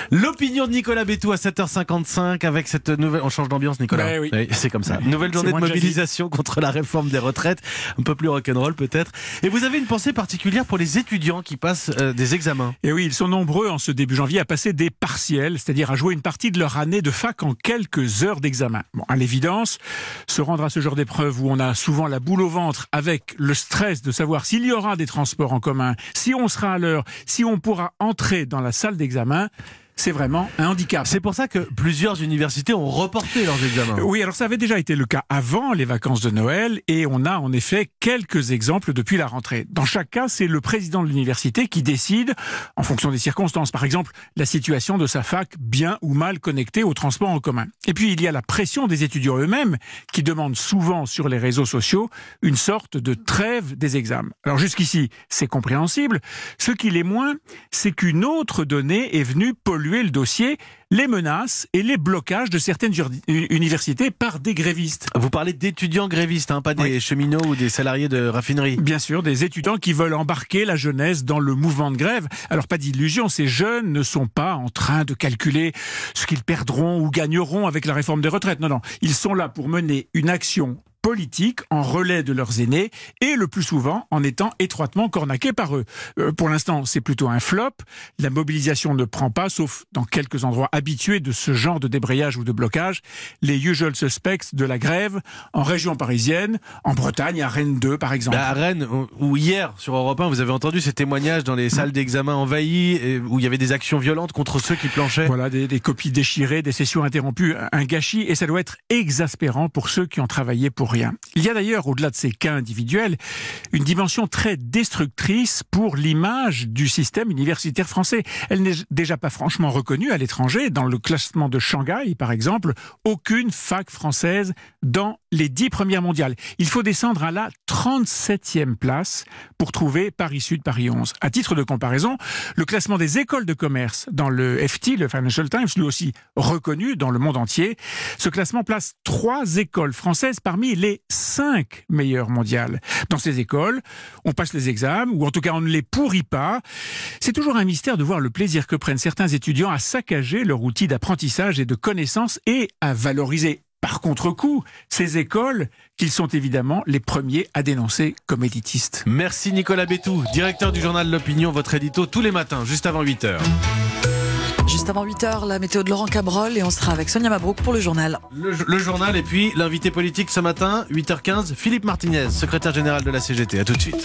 L'opinion de Nicolas Bétou à 7h55 avec cette nouvelle... On change d'ambiance, Nicolas. Oui. Oui, c'est comme ça. Nouvelle journée de mobilisation contre la réforme des retraites. Un peu plus rock'n'roll peut-être. Et vous avez une pensée particulière pour les étudiants qui passent des examens. Et oui, ils sont nombreux en ce début janvier à passer des partiels, c'est-à-dire à jouer une partie de leur année de fac en quelques heures d'examen. Bon, à l'évidence, se rendre à ce genre d'épreuve où on a souvent la boule au ventre avec le stress de savoir s'il y aura des transports en commun, si on sera à l'heure, si on pourra entrer dans la salle d'examen, c'est vraiment un handicap. C'est pour ça que plusieurs universités ont reporté leurs examens. Oui, alors ça avait déjà été le cas avant les vacances de Noël et on a en effet quelques exemples depuis la rentrée. Dans chaque cas, c'est le président de l'université qui décide, en fonction des circonstances, par exemple la situation de sa fac bien ou mal connectée au transport en commun. Et puis il y a la pression des étudiants eux-mêmes qui demandent souvent sur les réseaux sociaux une sorte de trêve des examens. Alors jusqu'ici, c'est compréhensible. Ce qui l'est moins, c'est qu'une autre donnée est venue polluer le dossier, les menaces et les blocages de certaines universités par des grévistes. Vous parlez d'étudiants grévistes, pas des cheminots ou des salariés de raffinerie. Bien sûr, des étudiants qui veulent embarquer la jeunesse dans le mouvement de grève. Alors pas d'illusion, ces jeunes ne sont pas en train de calculer ce qu'ils perdront ou gagneront avec la réforme des retraites. Non, ils sont là pour mener une action politique en relais de leurs aînés et le plus souvent en étant étroitement cornaqués par eux. Pour l'instant, c'est plutôt un flop. La mobilisation ne prend pas, sauf dans quelques endroits habitués de ce genre de débrayage ou de blocage. Les usual suspects de la grève en région parisienne, en Bretagne, à Rennes 2 par exemple. À Rennes, où hier sur Europe 1, vous avez entendu ces témoignages dans les salles d'examen envahies, où il y avait des actions violentes contre ceux qui planchaient. Voilà, des copies déchirées, des sessions interrompues, un gâchis, et ça doit être exaspérant pour ceux qui ont travaillé pour rien. Il y a d'ailleurs, au-delà de ces cas individuels, une dimension très destructrice pour l'image du système universitaire français. Elle n'est déjà pas franchement reconnue à l'étranger. Dans le classement de Shanghai, par exemple, aucune fac française dans les 10 premières mondiales. Il faut descendre à la 37e place pour trouver Paris Sud, Paris 11. À titre de comparaison, le classement des écoles de commerce dans le FT, le Financial Times, lui aussi reconnu dans le monde entier, ce classement place 3 écoles françaises parmi les 5 meilleures mondiales. Dans ces écoles, on passe les examens, ou en tout cas on ne les pourrit pas. C'est toujours un mystère de voir le plaisir que prennent certains étudiants à saccager leur outil d'apprentissage et de connaissance et à valoriser par contre-coup ces écoles qu'ils sont évidemment les premiers à dénoncer comme élitistes. Merci Nicolas Bétou, directeur du journal L'Opinion, votre édito tous les matins, juste avant 8h. Juste avant 8h, la météo de Laurent Cabrol et on sera avec Sonia Mabrouk pour le journal. Le journal et puis l'invité politique ce matin, 8h15, Philippe Martinez, secrétaire général de la CGT. À tout de suite.